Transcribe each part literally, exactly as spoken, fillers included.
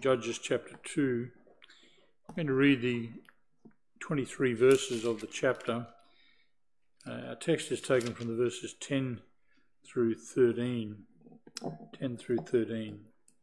Judges chapter two. I'm going to read the twenty-three verses of the chapter. Uh, our text is taken from the verses ten through thirteen. ten through thirteen.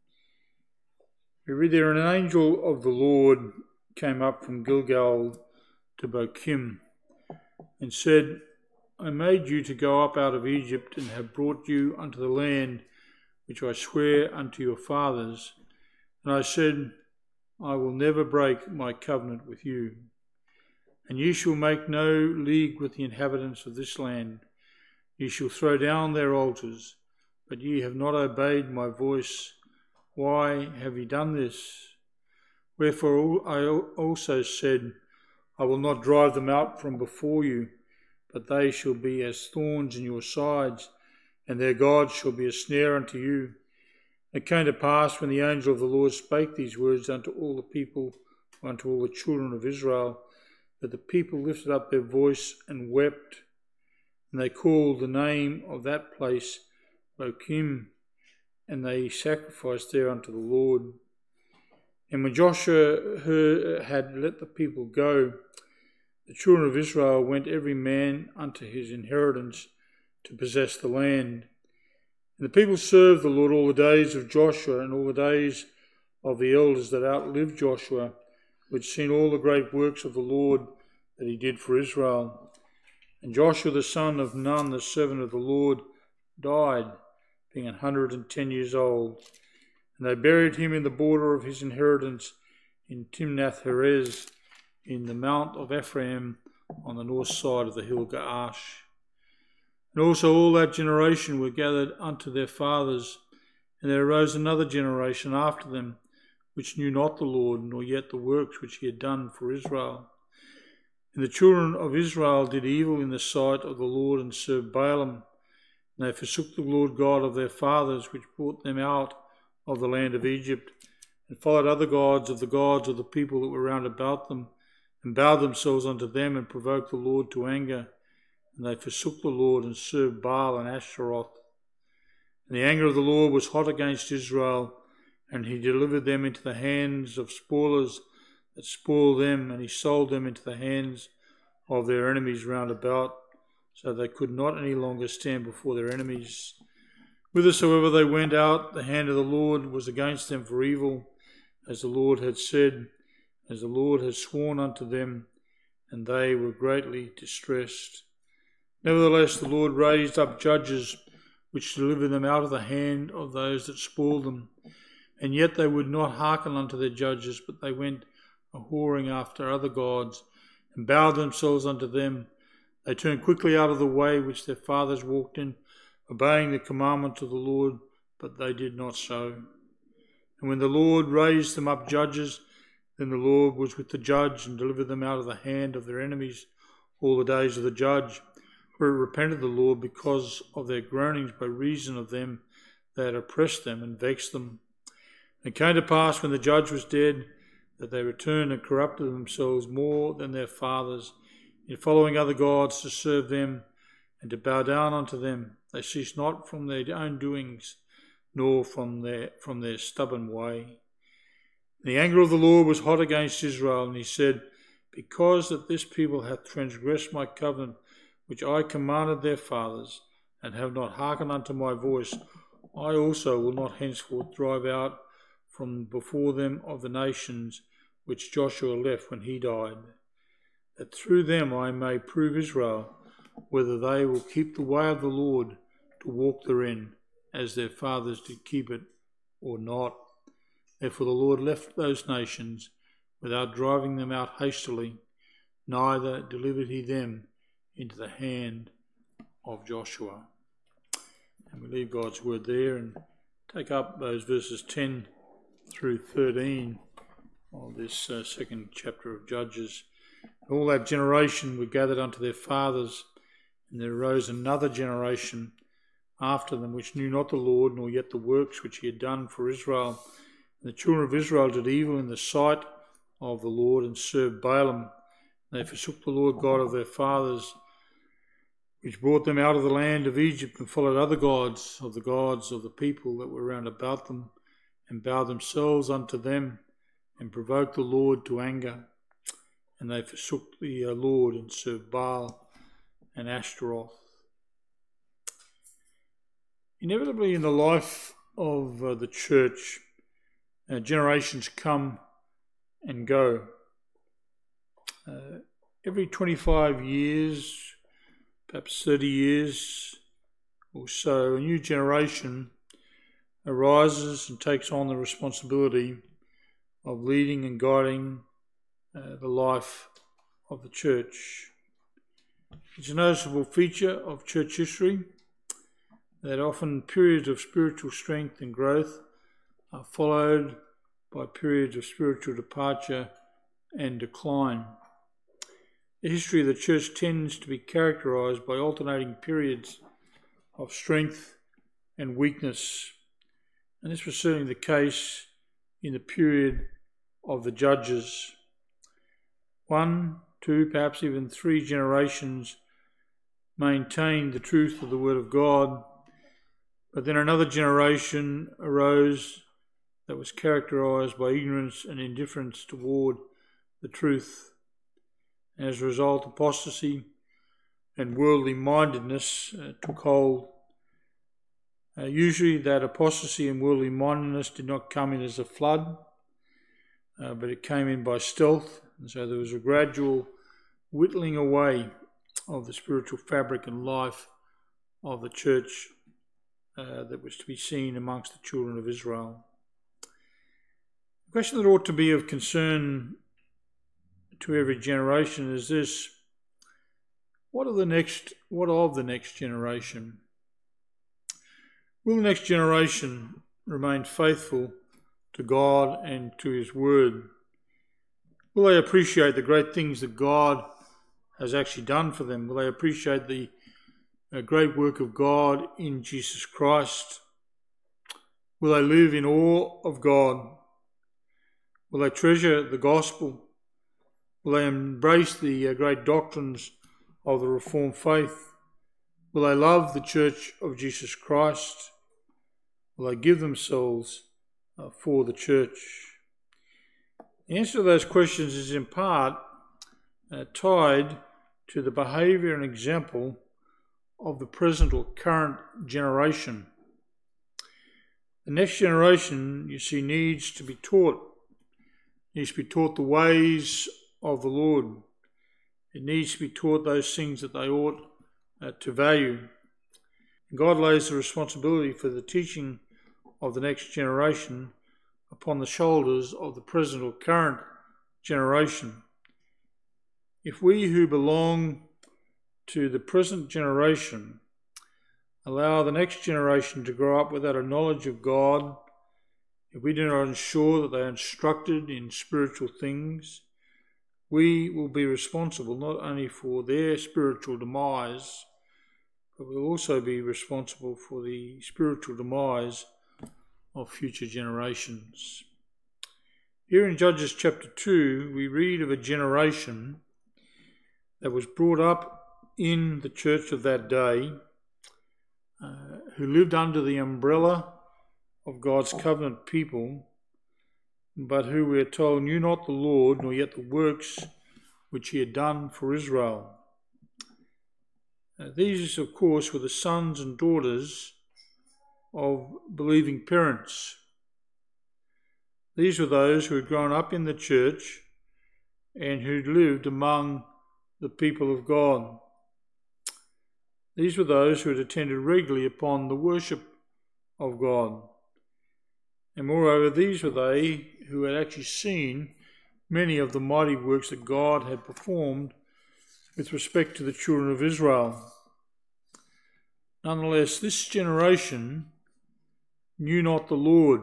We read there, "And an angel of the Lord came up from Gilgal to Bochim and said, I made you to go up out of Egypt and have brought you unto the land which I swear unto your fathers. And I said, I will never break my covenant with you. And ye shall make no league with the inhabitants of this land. Ye shall throw down their altars, but ye have not obeyed my voice. Why have ye done this? Wherefore I also said, I will not drive them out from before you, but they shall be as thorns in your sides, and their gods shall be a snare unto you. It came to pass, when the angel of the Lord spake these words unto all the people, unto all the children of Israel, that the people lifted up their voice and wept, and they called the name of that place Bochim, and they sacrificed there unto the Lord. And when Joshua heard, had let the people go, the children of Israel went every man unto his inheritance to possess the land. And the people served the Lord all the days of Joshua and all the days of the elders that outlived Joshua, which seen all the great works of the Lord that he did for Israel. And Joshua the son of Nun, the servant of the Lord, died, being an hundred and ten years old. And they buried him in the border of his inheritance in Timnath-Heres, in the mount of Ephraim, on the north side of the hill Gaash. And also all that generation were gathered unto their fathers, and there arose another generation after them, which knew not the Lord, nor yet the works which he had done for Israel. And the children of Israel did evil in the sight of the Lord, and served Baalim. And they forsook the Lord God of their fathers, which brought them out of the land of Egypt, and followed other gods of the gods of the people that were round about them, and bowed themselves unto them, and provoked the Lord to anger. And they forsook the Lord, and served Baal and Ashtaroth. And the anger of the Lord was hot against Israel, and he delivered them into the hands of spoilers that spoiled them, and he sold them into the hands of their enemies round about, so they could not any longer stand before their enemies. Whithersoever they went out, the hand of the Lord was against them for evil, as the Lord had said, as the Lord had sworn unto them, and they were greatly distressed. Nevertheless, the Lord raised up judges, which delivered them out of the hand of those that spoiled them. And yet they would not hearken unto their judges, but they went a-whoring after other gods, and bowed themselves unto them. They turned quickly out of the way which their fathers walked in, obeying the commandment of the Lord, but they did not so. And when the Lord raised them up judges, then the Lord was with the judge, and delivered them out of the hand of their enemies all the days of the judge. For it repented the Lord because of their groanings by reason of them that had oppressed them and vexed them. And it came to pass, when the judge was dead, that they returned and corrupted themselves more than their fathers, in following other gods to serve them and to bow down unto them. They ceased not from their own doings, nor from their from their stubborn way. And the anger of the Lord was hot against Israel, and he said, Because that this people hath transgressed my covenant, which I commanded their fathers, and have not hearkened unto my voice, I also will not henceforth drive out from before them of the nations which Joshua left when he died, that through them I may prove Israel, whether they will keep the way of the Lord to walk therein, as their fathers did keep it, or not. Therefore the Lord left those nations without driving them out hastily, neither delivered he them into the hand of Joshua. And we leave God's word there and take up those verses ten through thirteen of this uh, second chapter of Judges. All that generation were gathered unto their fathers, and there arose another generation after them, which knew not the Lord, nor yet the works which he had done for Israel. And the children of Israel did evil in the sight of the Lord, and served Baalim. They forsook the Lord God of their fathers, which brought them out of the land of Egypt, and followed other gods of the gods of the people that were round about them, and bow themselves unto them, and provoked the Lord to anger. And they forsook the Lord and served Baal and Ashtaroth. Inevitably in the life of uh, the church, uh, generations come and go. Uh, every twenty-five years, perhaps thirty years or so, a new generation arises and takes on the responsibility of leading and guiding uh, the life of the church. It's a noticeable feature of church history that often periods of spiritual strength and growth are followed by periods of spiritual departure and decline. The history of the church tends to be characterised by alternating periods of strength and weakness, and this was certainly the case in the period of the judges. One, two, perhaps even three generations maintained the truth of the Word of God, but then another generation arose that was characterised by ignorance and indifference toward the truth. And as a result, apostasy and worldly mindedness uh, took hold. Uh, usually that apostasy and worldly mindedness did not come in as a flood, uh, but it came in by stealth. And so there was a gradual whittling away of the spiritual fabric and life of the church uh, that was to be seen amongst the children of Israel. The question that ought to be of concern to every generation is this: what of the next? What of the next generation? Will the next generation remain faithful to God and to His Word? Will they appreciate the great things that God has actually done for them? Will they appreciate the uh, great work of God in Jesus Christ? Will they live in awe of God? Will they treasure the gospel? Will they embrace the uh, great doctrines of the Reformed faith? Will they love the Church of Jesus Christ? Will they give themselves uh, for the church? The answer to those questions is in part uh, tied to the behaviour and example of the present or current generation. The next generation, you see, needs to be taught, needs to be taught the ways of the Lord. It needs to be taught those things that they ought uh, to value. And God lays the responsibility for the teaching of the next generation upon the shoulders of the present or current generation. If we who belong to the present generation allow the next generation to grow up without a knowledge of God, if we do not ensure that they are instructed in spiritual things, we will be responsible not only for their spiritual demise, but we'll also be responsible for the spiritual demise of future generations. Here in Judges chapter two, we read of a generation that was brought up in the church of that day, uh, who lived under the umbrella of God's covenant people, but who, we are told, knew not the Lord, nor yet the works which He had done for Israel. Uh, these, of course, were the sons and daughters of believing parents. These were those who had grown up in the church and who lived among the people of God. These were those who had attended regularly upon the worship of God. And moreover, these were they who had actually seen many of the mighty works that God had performed with respect to the children of Israel. Nonetheless, this generation knew not the Lord,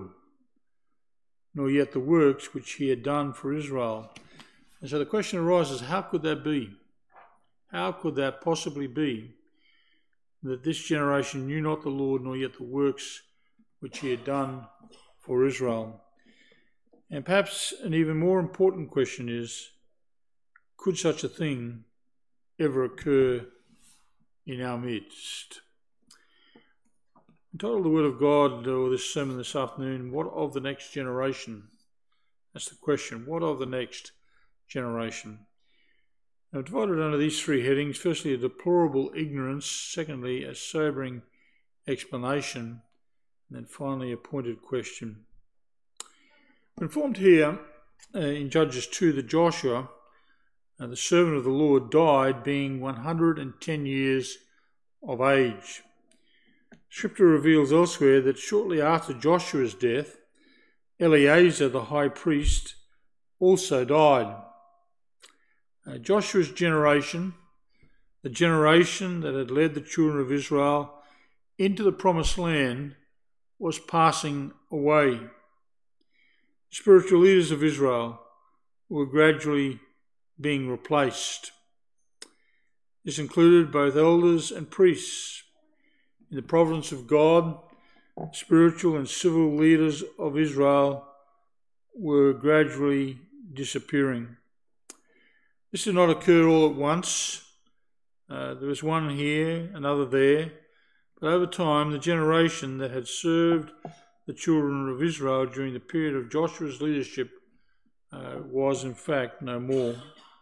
nor yet the works which He had done for Israel. And so the question arises, how could that be? How could that possibly be, that this generation knew not the Lord, nor yet the works which He had done for Israel? And perhaps an even more important question is, could such a thing ever occur in our midst? Entitled The Word of God, or this sermon this afternoon, What of the Next Generation? That's the question. What of the next generation? I've divided under these three headings. Firstly, a deplorable ignorance. Secondly, a sobering explanation. And then finally, a pointed question. We're informed here uh, in Judges two that Joshua, uh, the servant of the Lord, died being one hundred ten years of age. Scripture reveals elsewhere that shortly after Joshua's death, Eleazar, the high priest, also died. Uh, Joshua's generation, the generation that had led the children of Israel into the promised land, was passing away. The spiritual leaders of Israel were gradually being replaced. This included both elders and priests. In the providence of God, spiritual and civil leaders of Israel were gradually disappearing. This did not occur all at once. Uh, there was one here, another there, but over time the generation that had served the children of Israel during the period of Joshua's leadership uh, was in fact no more.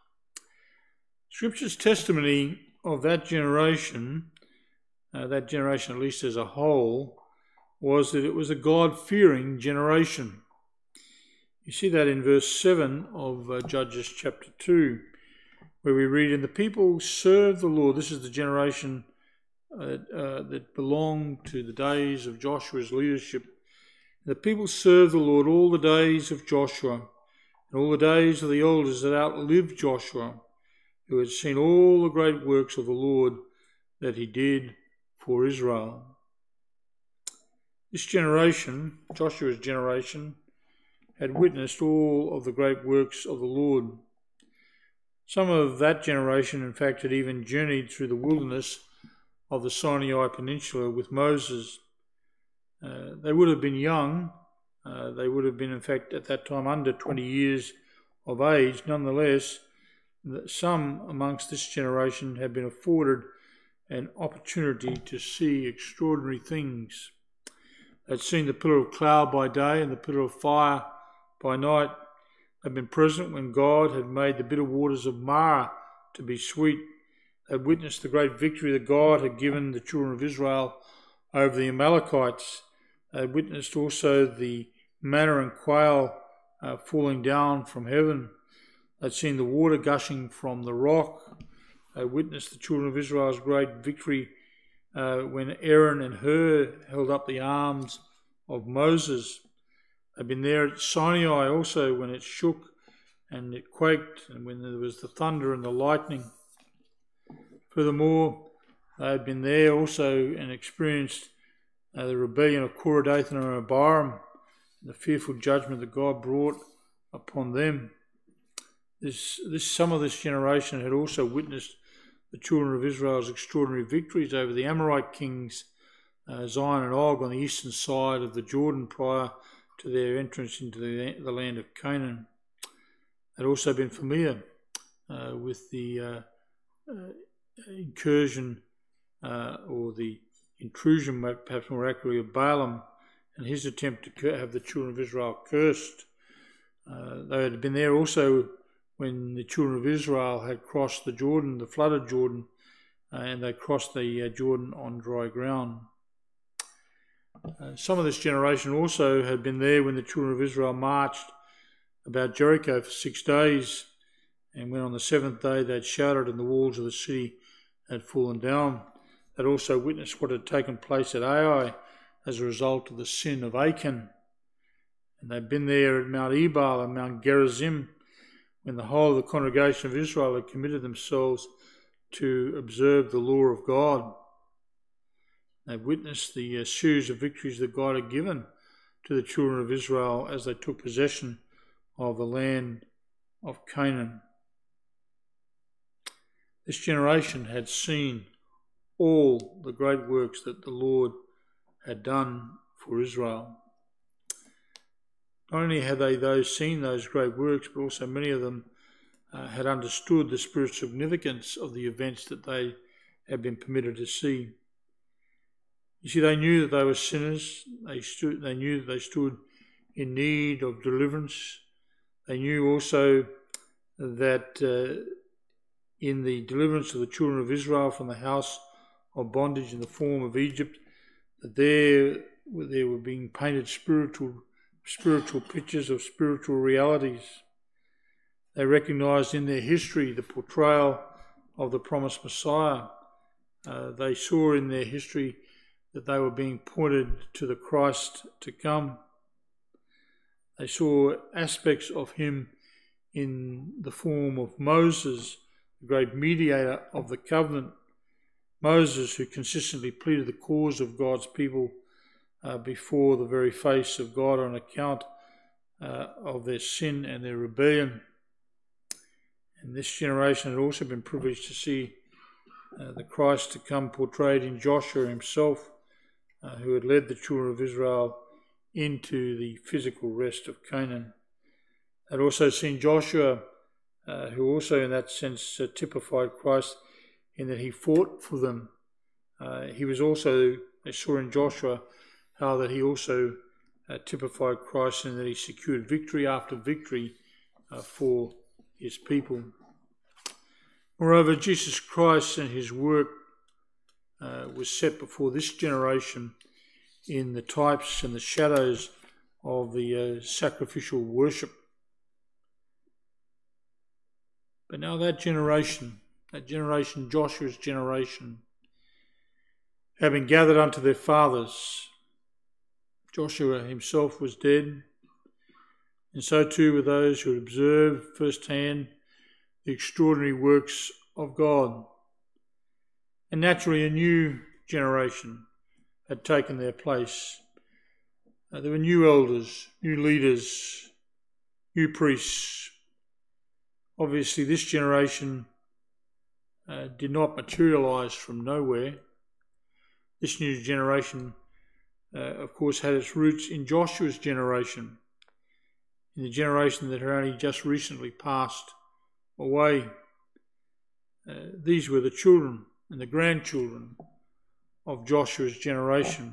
Scripture's testimony of that generation Uh, that generation, at least as a whole, was that it was a God-fearing generation. You see that in verse seven of uh, Judges chapter two, where we read, "And the people served the Lord." This is the generation uh, uh, that belonged to the days of Joshua's leadership. "The people served the Lord all the days of Joshua, and all the days of the elders that outlived Joshua, who had seen all the great works of the Lord that he did for Israel." This generation, Joshua's generation, had witnessed all of the great works of the Lord. Some of that generation, in fact, had even journeyed through the wilderness of the Sinai Peninsula with Moses. Uh, they would have been young. Uh, they would have been, in fact, at that time under twenty years of age. Nonetheless, some amongst this generation had been afforded an opportunity to see extraordinary things. They'd seen the pillar of cloud by day and the pillar of fire by night. They'd been present when God had made the bitter waters of Marah to be sweet. They'd witnessed the great victory that God had given the children of Israel over the Amalekites. They'd witnessed also the manna and quail uh, falling down from heaven. They'd seen the water gushing from the rock. They witnessed the children of Israel's great victory uh, when Aaron and Hur held up the arms of Moses. They've been there at Sinai also when it shook and it quaked, and when there was the thunder and the lightning. Furthermore, they had been there also and experienced uh, the rebellion of Korah, Dathan and Abiram, and the fearful judgment that God brought upon them. This, this, some of this generation had also witnessed the children of Israel's extraordinary victories over the Amorite kings, uh, Sihon and Og, on the eastern side of the Jordan prior to their entrance into the, the land of Canaan. They'd also been familiar uh, with the uh, uh, incursion uh, or the intrusion, perhaps more accurately, of Balaam and his attempt to have the children of Israel cursed. Uh, they had been there also when the children of Israel had crossed the Jordan, the flooded Jordan, uh, and they crossed the uh, Jordan on dry ground. Uh, some of this generation also had been there when the children of Israel marched about Jericho for six days, and when on the seventh day they had shouted and the walls of the city had fallen down. They'd also witnessed what had taken place at Ai as a result of the sin of Achan. And they'd been there at Mount Ebal and Mount Gerizim, when the whole of the congregation of Israel had committed themselves to observe the law of God. They witnessed the uh, series of victories that God had given to the children of Israel as they took possession of the land of Canaan. This generation had seen all the great works that the Lord had done for Israel. Not only had they those seen those great works, but also many of them uh, had understood the spiritual significance of the events that they had been permitted to see. You see, they knew that they were sinners. They stood. They knew that they stood in need of deliverance. They knew also that uh, in the deliverance of the children of Israel from the house of bondage in the form of Egypt, that there, there were being painted spiritual, spiritual pictures of spiritual realities. They recognised in their history the portrayal of the promised Messiah. Uh, they saw in their history that they were being pointed to the Christ to come. They saw aspects of him in the form of Moses, the great mediator of the covenant. Moses, who consistently pleaded the cause of God's people uh, before the very face of God on account uh, of their sin and their rebellion. And this generation had also been privileged to see uh, the Christ to come portrayed in Joshua himself, uh, who had led the children of Israel into the physical rest of Canaan. They'd also seen Joshua, uh, who also in that sense uh, typified Christ in that he fought for them. Uh, he was also, they saw in Joshua how that he also uh, typified Christ in that he secured victory after victory uh, for his people. Moreover, Jesus Christ and his work uh, was set before this generation in the types and the shadows of the uh, sacrificial worship. But now that generation, that generation, Joshua's generation, had been gathered unto their fathers. Joshua himself was dead, and so too were those who had observed firsthand the extraordinary works of God. And naturally a new generation had taken their place. Uh, there were new elders, new leaders, new priests. Obviously this generation uh, did not materialise from nowhere. This new generation, uh, of course, had its roots in Joshua's generation, in the generation that had only just recently passed away. Uh, these were the children and the grandchildren of Joshua's generation.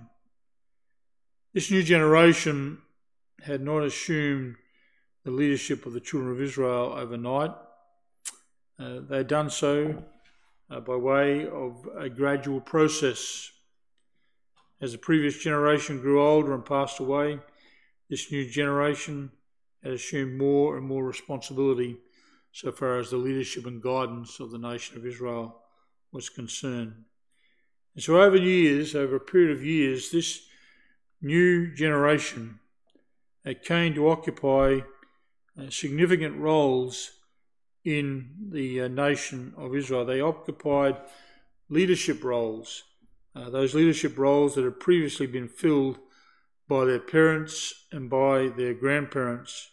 This new generation had not assumed the leadership of the children of Israel overnight. Uh, they had done so uh, by way of a gradual process. As the previous generation grew older and passed away, this new generation had assumed more and more responsibility so far as the leadership and guidance of the nation of Israel was concerned. And so over years, over a period of years, this new generation came to occupy uh, significant roles in the uh, nation of Israel. They occupied leadership roles, uh, those leadership roles that had previously been filled by their parents and by their grandparents.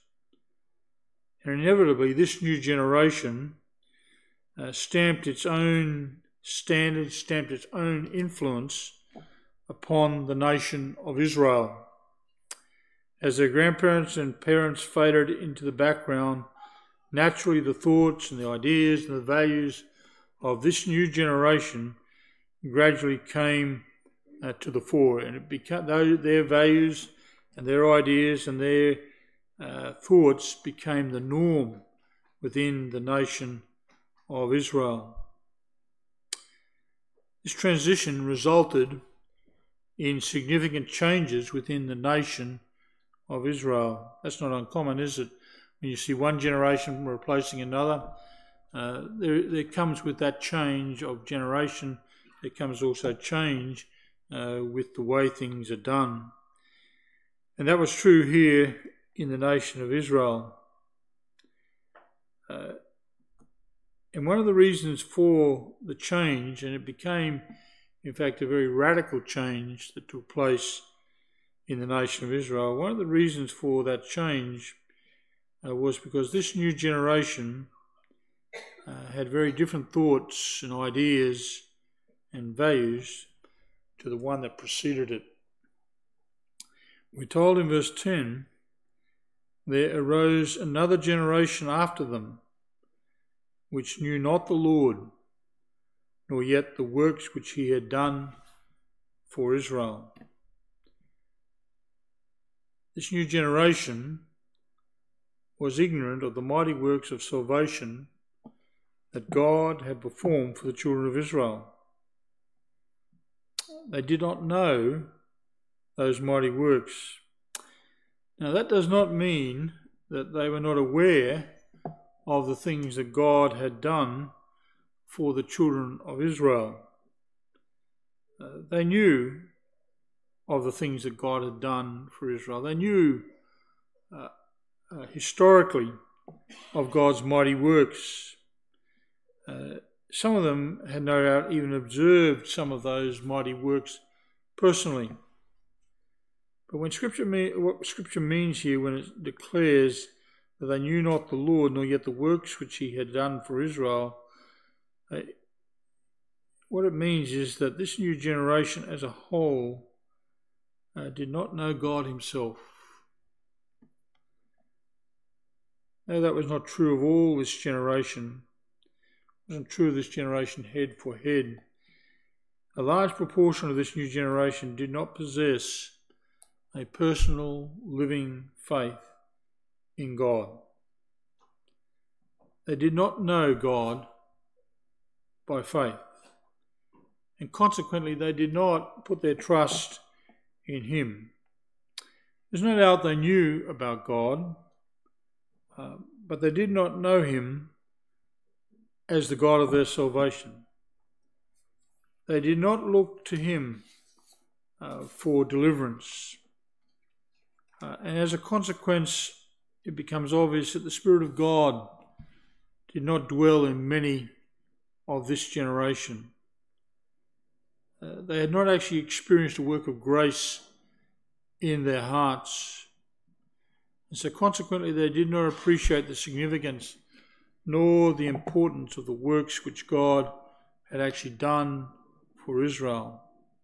And inevitably, this new generation uh, stamped its own standards, stamped its own influence upon the nation of Israel. As their grandparents and parents faded into the background, naturally the thoughts and the ideas and the values of this new generation gradually came uh, to the fore, and it became their values and their ideas and their uh, thoughts became the norm within the nation of Israel. This transition resulted in significant changes within the nation of Israel. That's not uncommon, is it? When you see one generation replacing another, uh, there, there comes with that change of generation, there comes also change uh, with the way things are done. And that was true here in the nation of Israel. Uh, and one of the reasons for the change, and it became, in fact, a very radical change that took place in the nation of Israel, one of the reasons for that change uh, was because this new generation uh, had very different thoughts and ideas and values to the one that preceded it. We're told in verse ten, there arose another generation after them, which knew not the Lord, nor yet the works which he had done for Israel. This new generation was ignorant of the mighty works of salvation that God had performed for the children of Israel. They did not know those mighty works. Now, that does not mean that they were not aware of the things that God had done for the children of Israel. Uh, they knew of the things that God had done for Israel. They knew uh, uh, historically of God's mighty works. Uh, some of them had no doubt even observed some of those mighty works personally. But when Scripture me- what Scripture means here when it declares that they knew not the Lord, nor yet the works which he had done for Israel, uh, what it means is that this new generation as a whole uh, did not know God himself. No, that was not true of all this generation. It wasn't true of this generation head for head. A large proportion of this new generation did not possess a personal living faith in God. They did not know God by faith, and consequently they did not put their trust in him. There's no doubt they knew about God, uh, but they did not know him as the God of their salvation. They did not look to him uh, for deliverance. Uh, and as a consequence, it becomes obvious that the Spirit of God did not dwell in many of this generation. Uh, they had not actually experienced a work of grace in their hearts. And so consequently, they did not appreciate the significance nor the importance of the works which God had actually done for Israel.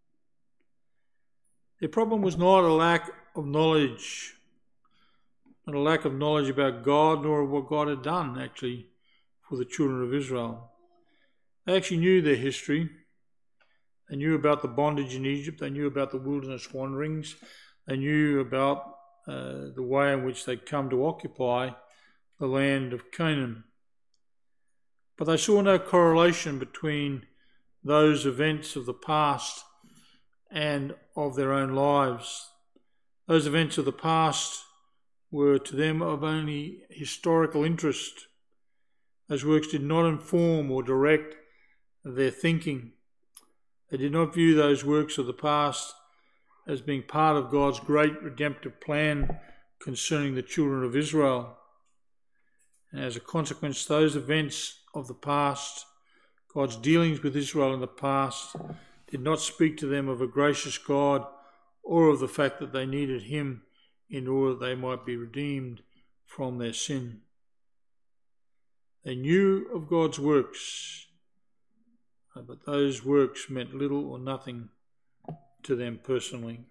Their problem was not a lack of knowledge, not a lack of knowledge about God, nor of what God had done actually for the children of Israel. They actually knew their history. They knew about the bondage in Egypt. They knew about the wilderness wanderings. They knew about uh, the way in which they'd come to occupy the land of Canaan. But they saw no correlation between those events of the past and of their own lives. Those events of the past were to them of only historical interest. Those works did not inform or direct their thinking. They did not view those works of the past as being part of God's great redemptive plan concerning the children of Israel. And as a consequence, those events of the past, God's dealings with Israel in the past, did not speak to them of a gracious God or of the fact that they needed him in order that they might be redeemed from their sin. They knew of God's works, but those works meant little or nothing to them personally.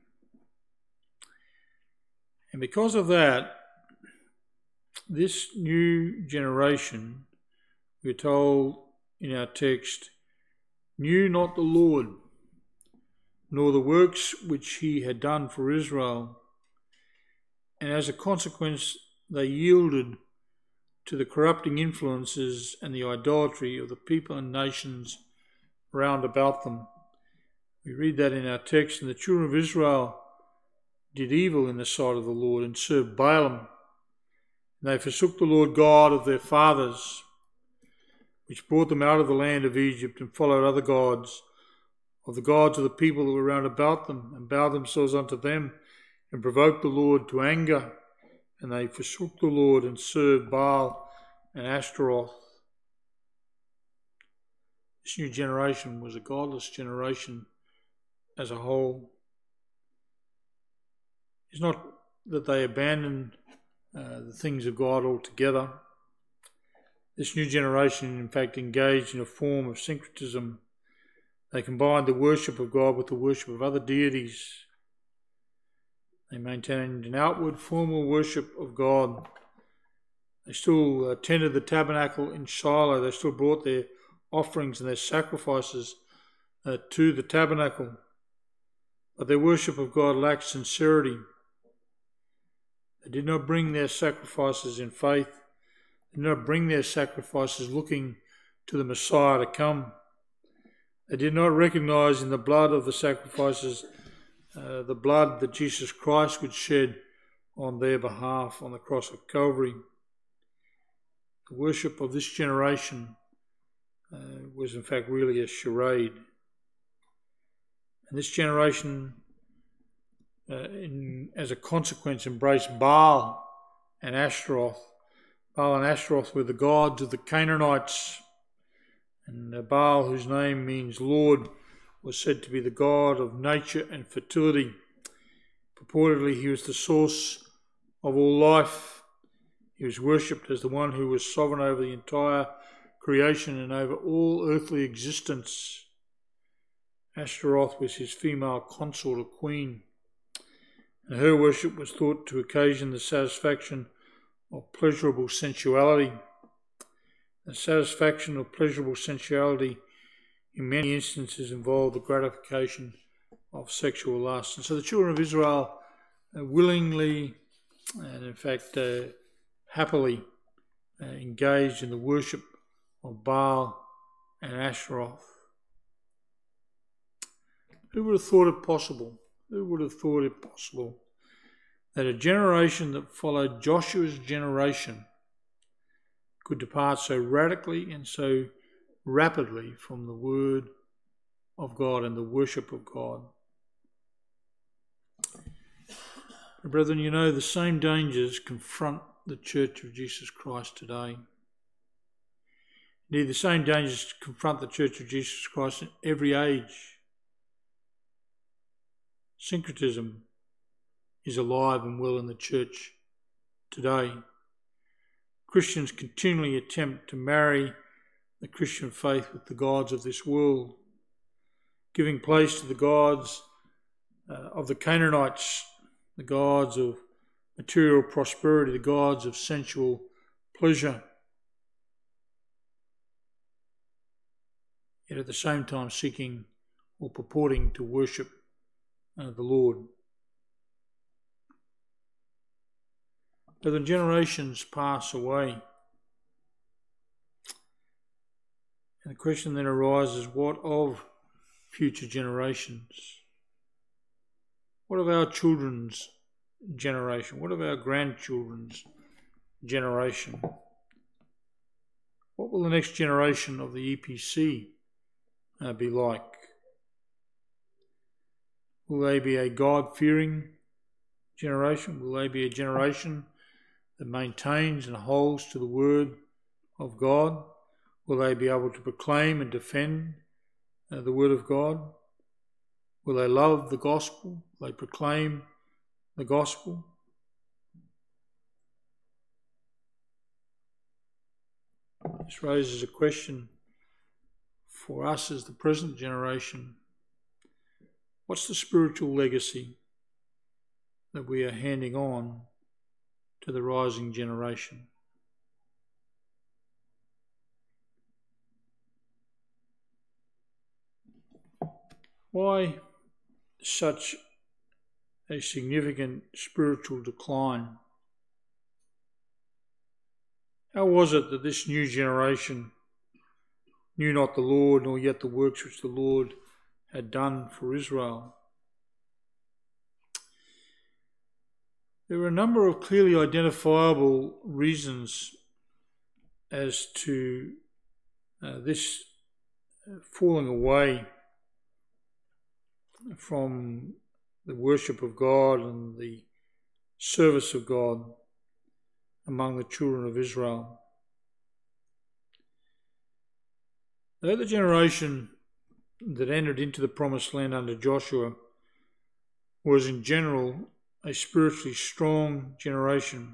And because of that, this new generation, we're told in our text, knew not the Lord, nor the works which he had done for Israel. And as a consequence, they yielded to the corrupting influences and the idolatry of the people and nations round about them. We read that in our text, and the children of Israel did evil in the sight of the Lord and served Balaam. And they forsook the Lord God of their fathers, which brought them out of the land of Egypt, and followed other gods, of the gods of the people that were round about them, and bowed themselves unto them, and provoked the Lord to anger. And they forsook the Lord and served Baal and Ashtaroth. This new generation was a godless generation as a whole. It's not that they abandoned uh, the things of God altogether. This new generation, in fact, engaged in a form of syncretism. They combined the worship of God with the worship of other deities. They maintained an outward formal worship of God. They still attended the tabernacle in Shiloh. They still brought their offerings and their sacrifices uh, to the tabernacle. but their worship of God lacked sincerity. They did not bring their sacrifices in faith. They did not bring their sacrifices looking to the Messiah to come. They did not recognize in the blood of the sacrifices uh, the blood that Jesus Christ would shed on their behalf on the cross of Calvary. The worship of this generation uh, was in fact really a charade. And this generation, uh, in, as a consequence, embraced Baal and Ashtaroth. Baal and Ashtaroth were the gods of the Canaanites. And uh, Baal, whose name means Lord, was said to be the god of nature and fertility. Purportedly, he was the source of all life. He was worshipped as the one who was sovereign over the entire creation and over all earthly existence. Ashtaroth was his female consort or queen, and her worship was thought to occasion the satisfaction of pleasurable sensuality. The satisfaction of pleasurable sensuality in many instances involved the gratification of sexual lust. And so the children of Israel uh, willingly and in fact uh, happily uh, engaged in the worship of Baal and Ashtaroth. Who would have thought it possible? Who would have thought it possible that a generation that followed Joshua's generation could depart so radically and so rapidly from the word of God and the worship of God? But brethren, you know, the same dangers confront the Church of Jesus Christ today. Indeed, the same dangers confront the Church of Jesus Christ in every age. Syncretism is alive and well in the church today. Christians continually attempt to marry the Christian faith with the gods of this world, giving place to the gods uh, of the Canaanites, the gods of material prosperity, the gods of sensual pleasure, yet at the same time seeking or purporting to worship uh, the Lord. But the generations pass away. And the question then arises, what of future generations? What of our children's generation? What of our grandchildren's generation? What will the next generation of the E P C uh, be like? Will they be a God-fearing generation? Will they be a generation that maintains and holds to the word of God? Will they be able to proclaim and defend uh, the word of God? Will they love the gospel? Will they proclaim the gospel? This raises a question for us as the present generation. What's the spiritual legacy that we are handing on to the rising generation? Why such a significant spiritual decline? How was it that this new generation knew not the Lord, nor yet the works which the Lord had done for Israel? There were a number of clearly identifiable reasons as to uh, this falling away from the worship of God and the service of God among the children of Israel. Though the generation that entered into the promised land under Joshua was in general a spiritually strong generation,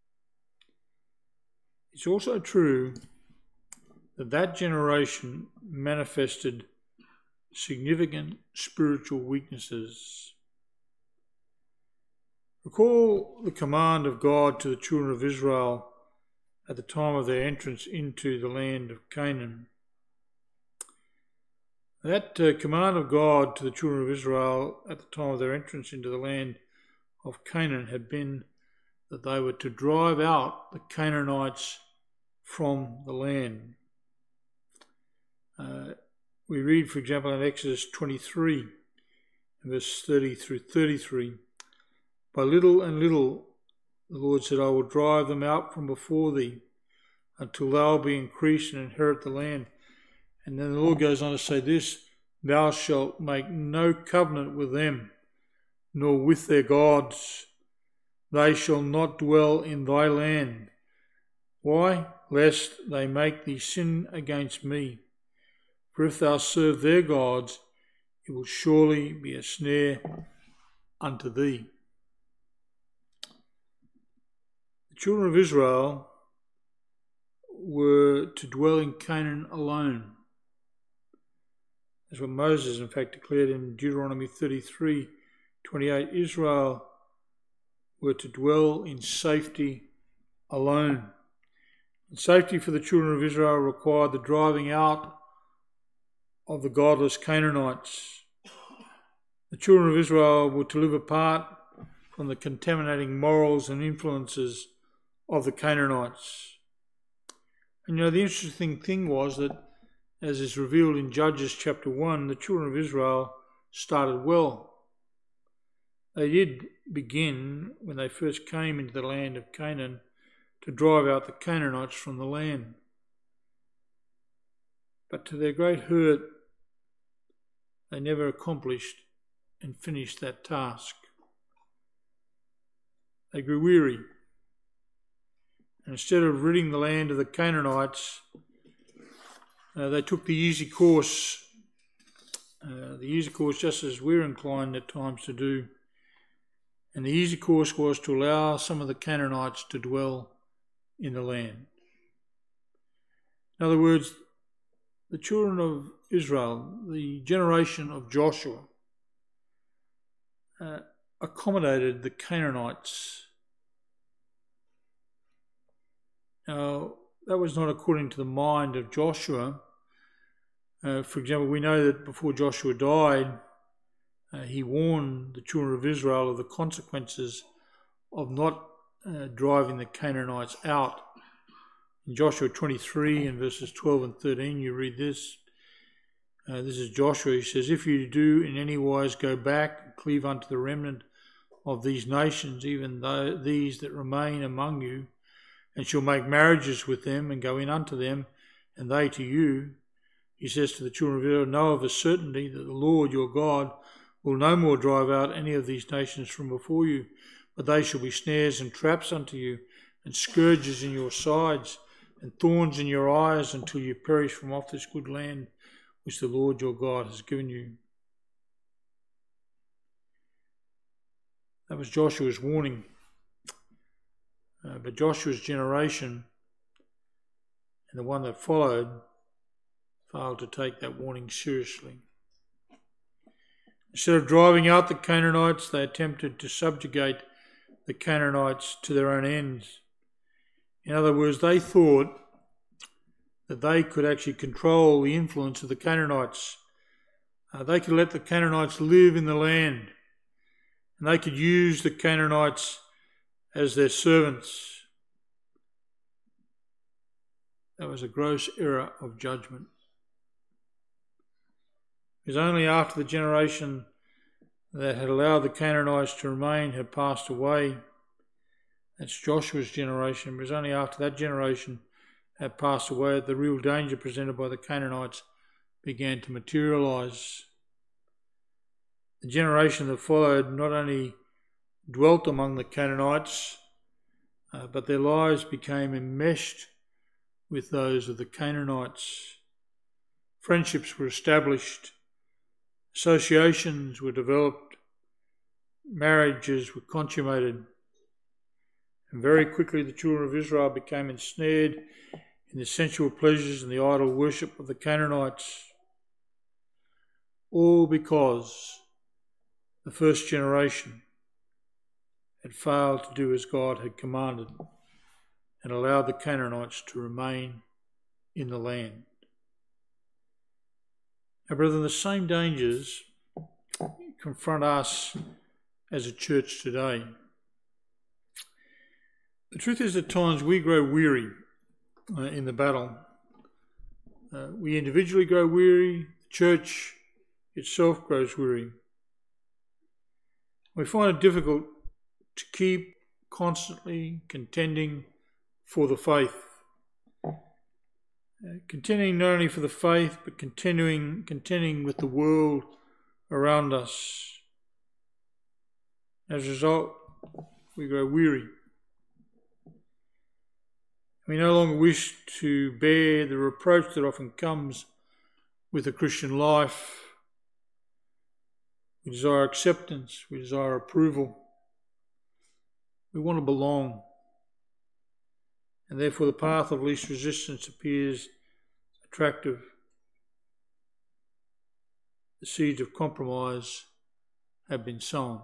it's also true that that generation manifested significant spiritual weaknesses. Recall the command of God to the children of Israel at the time of their entrance into the land of Canaan. That uh, command of God to the children of Israel at the time of their entrance into the land of Canaan had been that they were to drive out the Canaanites from the land. Uh, we read, for example, in Exodus twenty-three, verse thirty through thirty-three, by little and little, the Lord said, I will drive them out from before thee until thou be increased and inherit the land. And then the Lord goes on to say this, thou shalt make no covenant with them, nor with their gods. They shall not dwell in thy land. Why? Lest they make thee sin against me. For if thou serve their gods, it will surely be a snare unto thee. The children of Israel were to dwell in Canaan alone. That's what Moses, in fact, declared in Deuteronomy thirty-three twenty-eight. Israel were to dwell in safety alone. And safety for the children of Israel required the driving out of the godless Canaanites. The children of Israel were to live apart from the contaminating morals and influences of the Canaanites. And you know, the interesting thing was that, as is revealed in Judges chapter one, the children of Israel started well. They did begin, when they first came into the land of Canaan, to drive out the Canaanites from the land. But to their great hurt, they never accomplished and finished that task. They grew weary. And instead of ridding the land of the Canaanites, uh, they took the easy course, uh, the easy course just as we're inclined at times to do. And the easy course was to allow some of the Canaanites to dwell in the land. In other words, the children of Israel, the generation of Joshua, uh, accommodated the Canaanites. Now, that was not according to the mind of Joshua. Uh, for example, we know that before Joshua died, uh, he warned the children of Israel of the consequences of not uh, driving the Canaanites out. In Joshua twenty-three and verses twelve and thirteen, you read this. Uh, this is Joshua. He says, if you do in any wise go back and cleave unto the remnant of these nations, even though these that remain among you, and shall make marriages with them and go in unto them, and they to you, he says to the children of Israel, know of a certainty that the Lord your God will no more drive out any of these nations from before you, but they shall be snares and traps unto you, and scourges in your sides, and thorns in your eyes, until you perish from off this good land which the Lord your God has given you. That was Joshua's warning. Uh, but Joshua's generation and the one that followed failed to take that warning seriously. Instead of driving out the Canaanites, they attempted to subjugate the Canaanites to their own ends. In other words, they thought that they could actually control the influence of the Canaanites. Uh, they could let the Canaanites live in the land, and they could use the Canaanites as their servants. That was a gross error of judgment. It was only after the generation that had allowed the Canaanites to remain had passed away, that's Joshua's generation, it was only after that generation had passed away that the real danger presented by the Canaanites began to materialise. The generation that followed not only dwelt among the Canaanites, uh, but their lives became enmeshed with those of the Canaanites. Friendships were established, associations were developed, marriages were consummated, and very quickly the children of Israel became ensnared in the sensual pleasures and the idol worship of the Canaanites, all because the first generation had failed to do as God had commanded and allowed the Canaanites to remain in the land. Now, brethren, the same dangers confront us as a church today. The truth is, at times we grow weary uh, in the battle. Uh, we individually grow weary, the church itself grows weary. We find it difficult to keep constantly contending for the faith. Uh, contending not only for the faith, but continuing, contending with the world around us. As a result, we grow weary. We no longer wish to bear the reproach that often comes with the Christian life. We desire acceptance, we desire approval. We want to belong. And therefore the path of least resistance appears attractive. The seeds of compromise have been sown.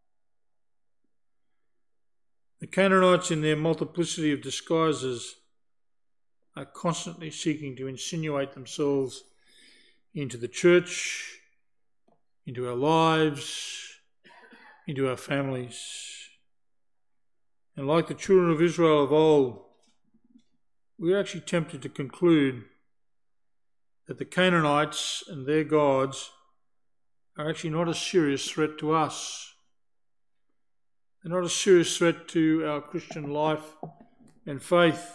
The Canaanites, in their multiplicity of disguises, are constantly seeking to insinuate themselves into the church, into our lives, into our families. And like the children of Israel of old, we are actually tempted to conclude that the Canaanites and their gods are actually not a serious threat to us. They're not a serious threat to our Christian life and faith.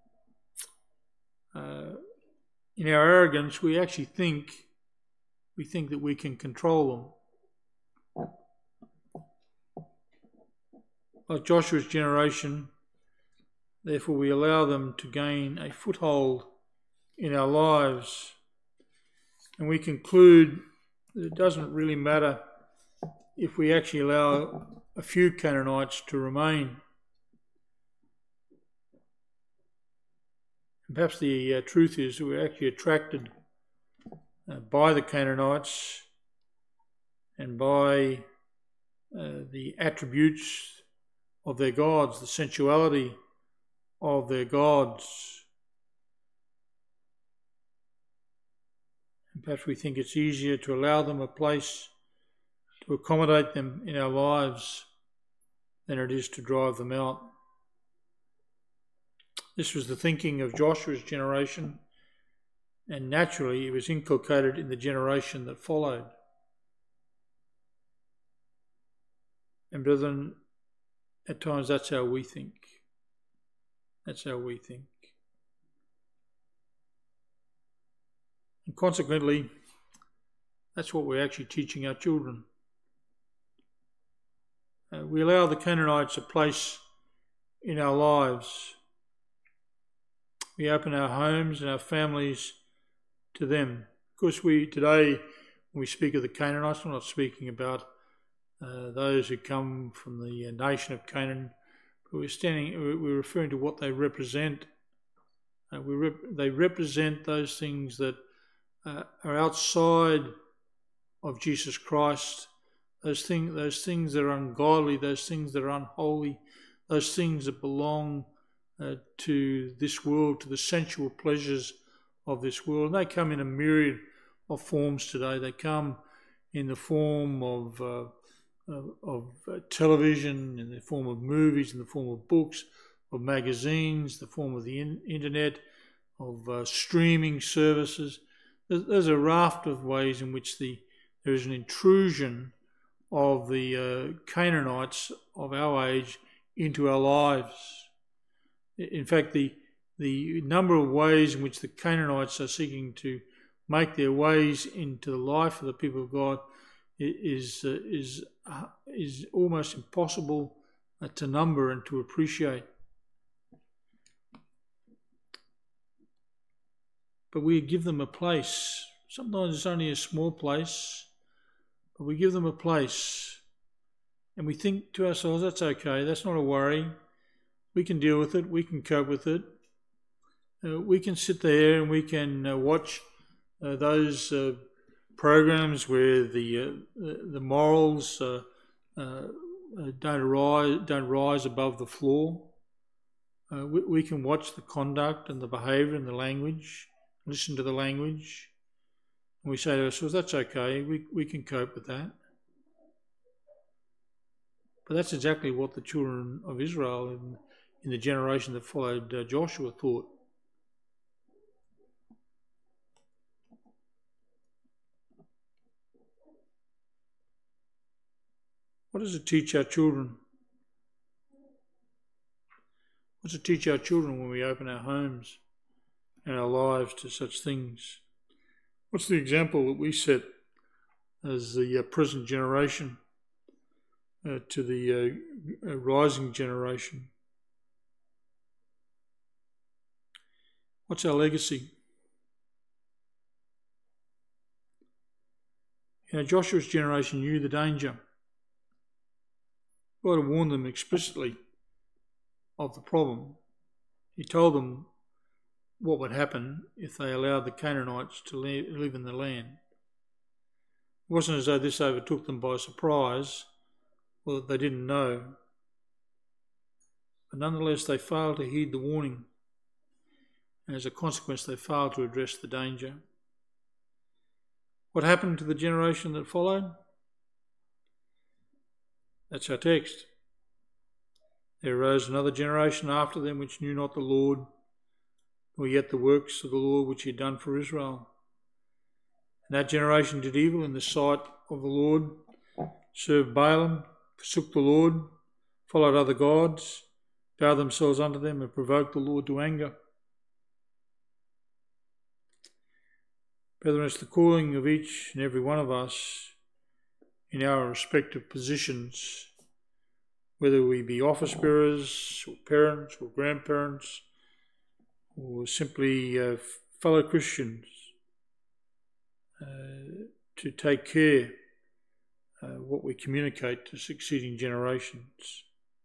Uh, in our arrogance, we actually think we think that we can control them. Like Joshua's generation, therefore we allow them to gain a foothold in our lives. And we conclude that it doesn't really matter if we actually allow a few Canaanites to remain. And perhaps the uh, truth is that we're actually attracted uh, by the Canaanites and by uh, the attributes of their gods, the sensuality of their gods. And perhaps we think it's easier to allow them a place to accommodate them in our lives than it is to drive them out. This was the thinking of Joshua's generation, and naturally it was inculcated in the generation that followed. And brethren, at times that's how we think. That's how we think. And consequently, that's what we're actually teaching our children. Uh, we allow the Canaanites a place in our lives. We open our homes and our families to them. Of course, we today, when we speak of the Canaanites, we're not speaking about uh, those who come from the nation of Canaan, but we're standing. We're referring to what they represent. Uh, we rep- they represent those things that uh, are outside of Jesus Christ. Those things, those things that are ungodly, those things that are unholy, those things that belong uh, to this world, to the sensual pleasures of this world. And they come in a myriad of forms today. They come in the form of uh, of, of uh, television, in the form of movies, in the form of books, of magazines, the form of the in- internet, of uh, streaming services. There's, there's a raft of ways in which the there is an intrusion of the uh, Canaanites of our age into our lives. In fact, the the number of ways in which the Canaanites are seeking to make their ways into the life of the people of God is uh, is uh, is almost impossible uh, to number and to appreciate. But we give them a place. Sometimes it's only a small place, but we give them a place, and we think to ourselves, that's okay, that's not a worry. We can deal with it, we can cope with it. Uh, we can sit there and we can uh, watch uh, those uh, programs where the uh, the morals uh, uh, don't rise don't rise above the floor. Uh, we, we can watch the conduct and the behaviour and the language, listen to the language. And we say to ourselves, that's okay, we, we can cope with that. But that's exactly what the children of Israel in, in the generation that followed uh, Joshua thought. What does it teach our children? What does it teach our children when we open our homes and our lives to such things? What's the example that we set as the uh, present generation uh, to the uh, uh, rising generation? What's our legacy? You know, Joshua's generation knew the danger. God had warned them explicitly of the problem. He told them what would happen if they allowed the Canaanites to live in the land. It wasn't as though this overtook them by surprise or that they didn't know. But nonetheless, they failed to heed the warning, and as a consequence, they failed to address the danger. What happened to the generation that followed? That's our text. There arose another generation after them which knew not the Lord, nor yet the works of the Lord which he had done for Israel. And that generation did evil in the sight of the Lord, served Balaam, forsook the Lord, followed other gods, bowed themselves unto them, and provoked the Lord to anger. Brethren, it's the calling of each and every one of us in our respective positions, whether we be office bearers or parents or grandparents or simply uh, fellow Christians, uh, to take care uh, what we communicate to succeeding generations.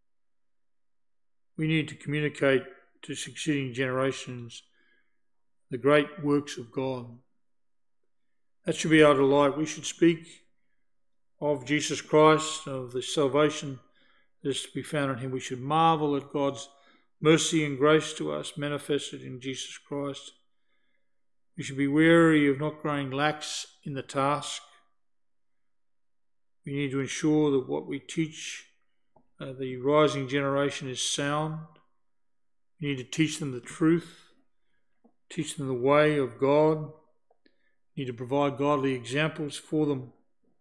We need to communicate to succeeding generations the great works of God. That should be our delight. We should speak of Jesus Christ, of the salvation that is to be found in him. We should marvel at God's mercy and grace to us manifested in Jesus Christ. We should be wary of not growing lax in the task. We need to ensure that what we teach uh, the rising generation is sound. We need to teach them the truth, teach them the way of God. We need to provide godly examples for them.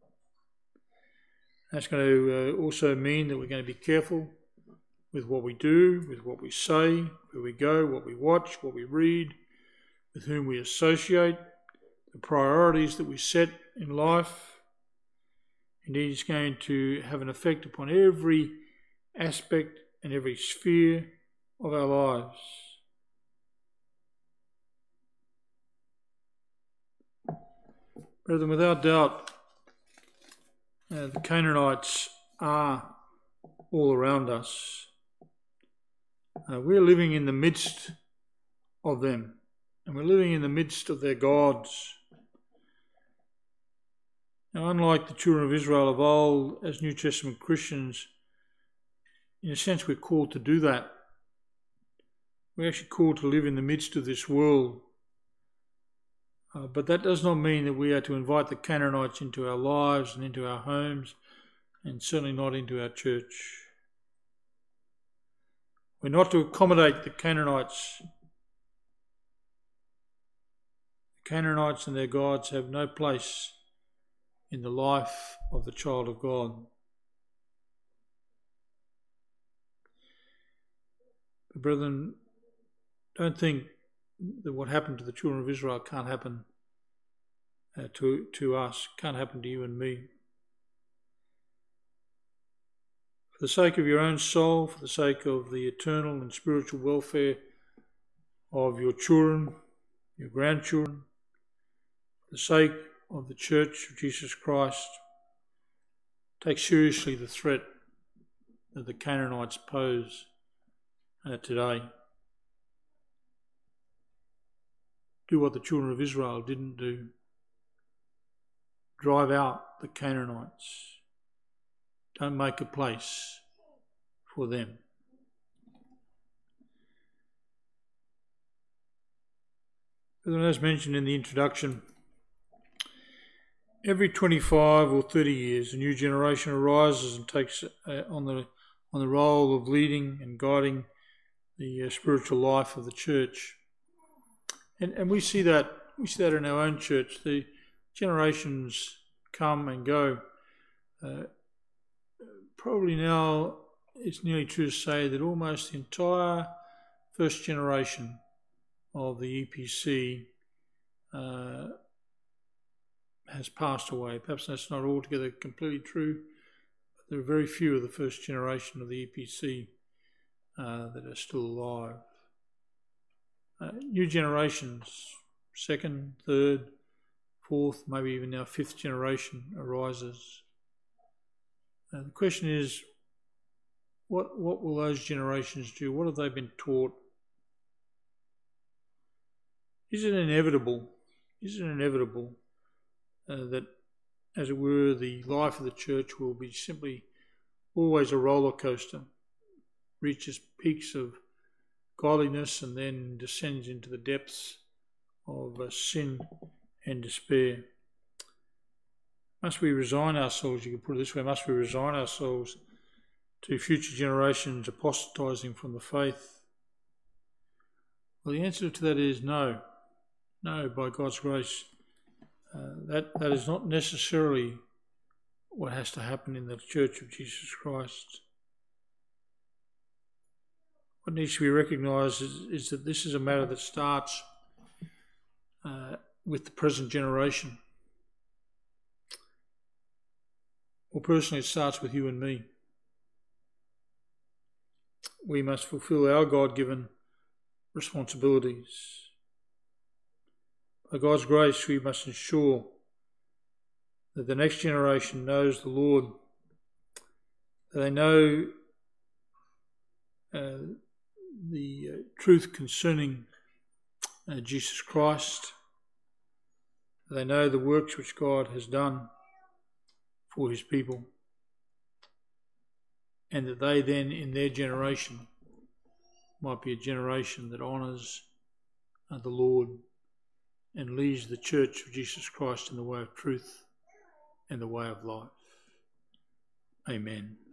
That's going to uh, also mean that we're going to be careful with what we do, with what we say, where we go, what we watch, what we read, with whom we associate, the priorities that we set in life. Indeed, it's going to have an effect upon every aspect and every sphere of our lives. Brethren, without doubt, Uh, the Canaanites are all around us. Uh, we're living in the midst of them, and we're living in the midst of their gods. Now, unlike the children of Israel of old, as New Testament Christians, in a sense we're called to do that. We're actually called to live in the midst of this world. Uh, but that does not mean that we are to invite the Canaanites into our lives and into our homes, and certainly not into our church. We're not to accommodate the Canaanites. The Canaanites and their gods have no place in the life of the child of God. But brethren, don't think that what happened to the children of Israel can't happen uh, to, to us, can't happen to you and me. For the sake of your own soul, for the sake of the eternal and spiritual welfare of your children, your grandchildren, for the sake of the Church of Jesus Christ, take seriously the threat that the Canaanites pose uh, today. Do what the children of Israel didn't do. Drive out the Canaanites. Don't make a place for them. As mentioned in the introduction, Every twenty-five or thirty years, a new generation arises and takes uh, on the on the role of leading and guiding the uh, spiritual life of the church. And and we see that we see that in our own church. The generations come and go. Uh, probably now it's nearly true to say that almost the entire first generation of the E P C uh, has passed away. Perhaps that's not altogether completely true, but there are very few of the first generation of the E P C uh, that are still alive. Uh, new generations, second, third, fourth, maybe even now fifth generation arises. Uh, the question is, what what will those generations do? What have they been taught? Is it inevitable? Is it inevitable uh, that, as it were, the life of the church will be simply always a roller coaster, reaches peaks of godliness and then descends into the depths of uh, sin and despair? Must we resign ourselves, you could put it this way, must we resign ourselves to future generations apostatizing from the faith? Well, the answer to that is no. No, by God's grace. Uh, that, that is not necessarily what has to happen in the Church of Jesus Christ. What needs to be recognised is, is that this is a matter that starts uh, with the present generation. Well, personally, it starts with you and me. We must fulfil our God-given responsibilities. By God's grace, we must ensure that the next generation knows the Lord, that they know uh, the uh, truth concerning uh, Jesus Christ, that they know the works which God has done for his people, and that they then, in their generation, might be a generation that honours uh, the Lord and leads the Church of Jesus Christ in the way of truth and the way of life. Amen.